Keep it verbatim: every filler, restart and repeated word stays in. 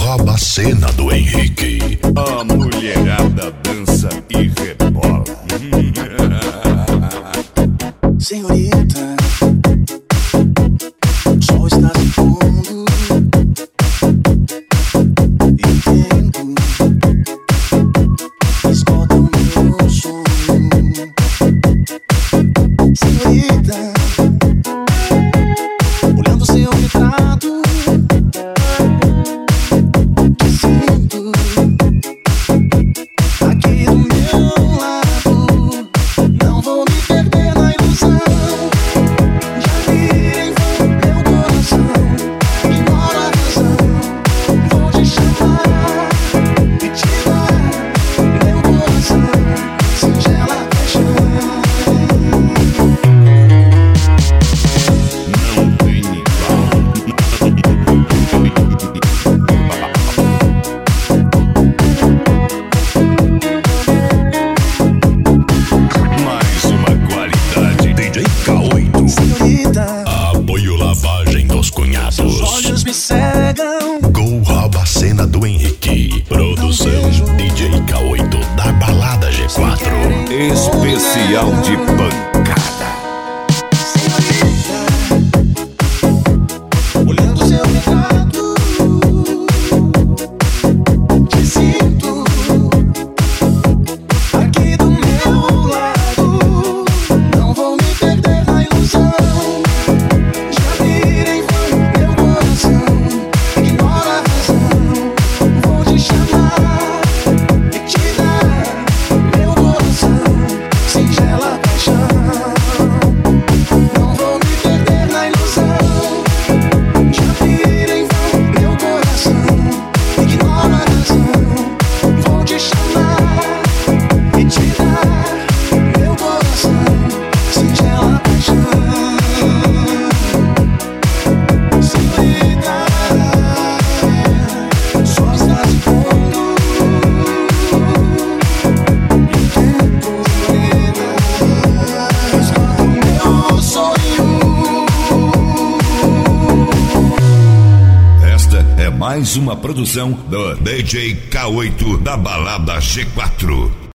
rouba a cena do Henrique. A mulherada dança e rebola. Senhorita, o sol está se pondo e o tempo escuta o meu som. Senhorita, olhando seu retrato, te sinto aqui do meu lado. Não vou me perder na ilusão. Já vi em vão meu coração, ignoro a razão. Vou te chamar e te dar meu coração, singela paixão. Não tem igual. Mais uma qualidade. D J K oito. Senhorita, Apoio Lavagem dos Cunhados. seus olhos me cegam. Gol rouba a cena do Henrique. Produção D J K oito da Balada G quatro. Especial de pancada. Senhorita, olhando seu retrato, te sinto aqui do meu lado. Não vou me perder na ilusão. Já vi em vão meu coração, ignoro a razão. Vou te chamar e te dar meu coração, singela paixão. Não vou me perder na ilusão. Já vi em vão meu coração, ignoro a razão. Vou te chamar e te dar meu coração, singela paixão. Senhorita, só está se pondo e o tempo escuta o meu sonho. Esta é mais uma produção do D J K oito da Balada G quatro.